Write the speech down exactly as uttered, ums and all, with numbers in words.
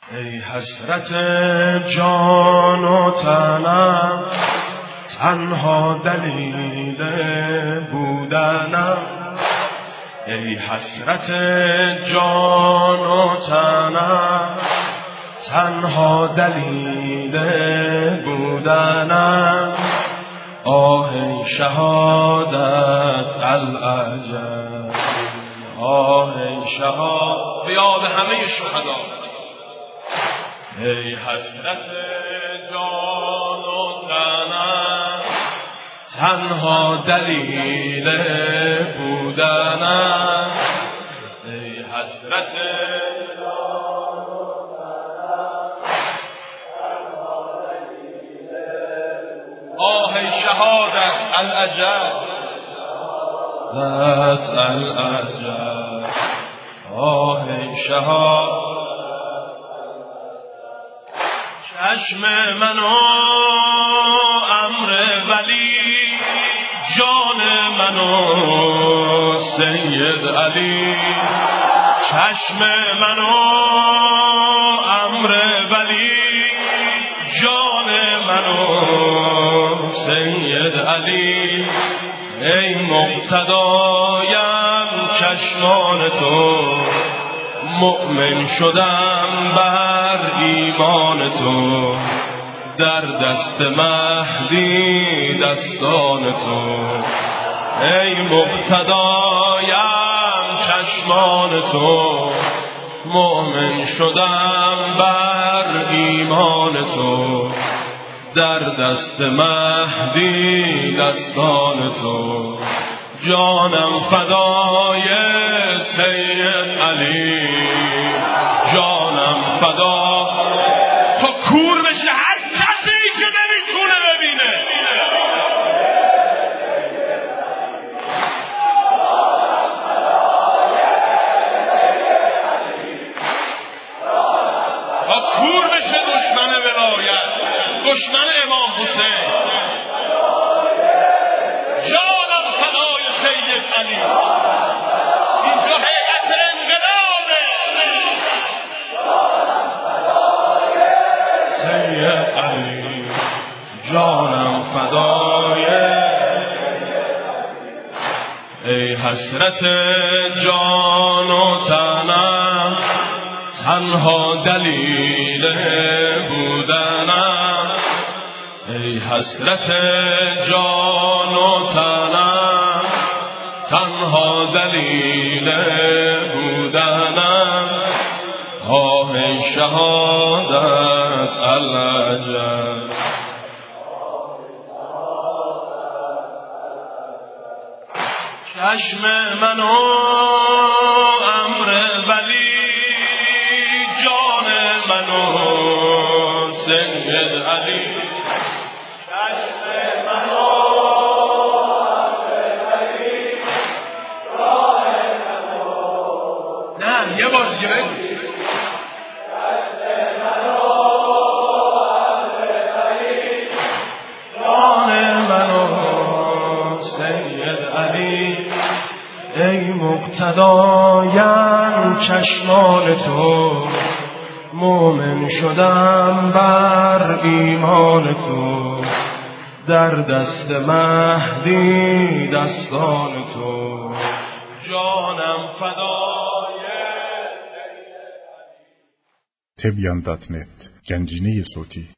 ای حسرت جان و تنم، تنها دلیل بودنم. ای حسرت جان و تنم، تنها دلیل بودنم. آه ای شهادت العجب، آه ای شهادت بیاد همه شهدا. ای حسرت جان و تنم، تنها دلیل بودنم. ای حسرت جان و تنم، تنها دلیل بودنم. آه ای شهادت العجب، ذات العجب. آه ای شهادت. چشم من و امر ولی، جان من و سید علی. چشم من و امر ولی، جان من و سید علی. ای مقتدایم چشمان تو، مؤمن شدم بر ایمان تو. در دست مهدی دستان تو. ای مقتدایم چشمان تو، مؤمن شدم بر ایمان تو. در دست مهدی دستان تو. جانم فدای سید علی، جانم فدا. تا کور بشه هر کسی که نمیتونه ببینه. تا کور بشه دشمن ولایت، دشمن امام حسین. جانم فدای سید علی. اینجا حقیقت انقلابه. سید علی، جانم فدای. ای حسرت جان و تنم، تنها دلیل بودنم. ای حسرت جان و تنم، تنها دلیل بودنم. آه ای شهادت العجب. چشم من و امر ولی، جان من و سید علی. چشم من و امر ولی، جان من و. نه یه بار دیگه بگو. چشم من و امر ولی، جان من و سید علی. ای مقتدایم چشمان تو، مؤمن شدم بر ایمان تو. در دست مهدی دستان تو. جانم فدای. تبیان دات نت گنجینه صوتی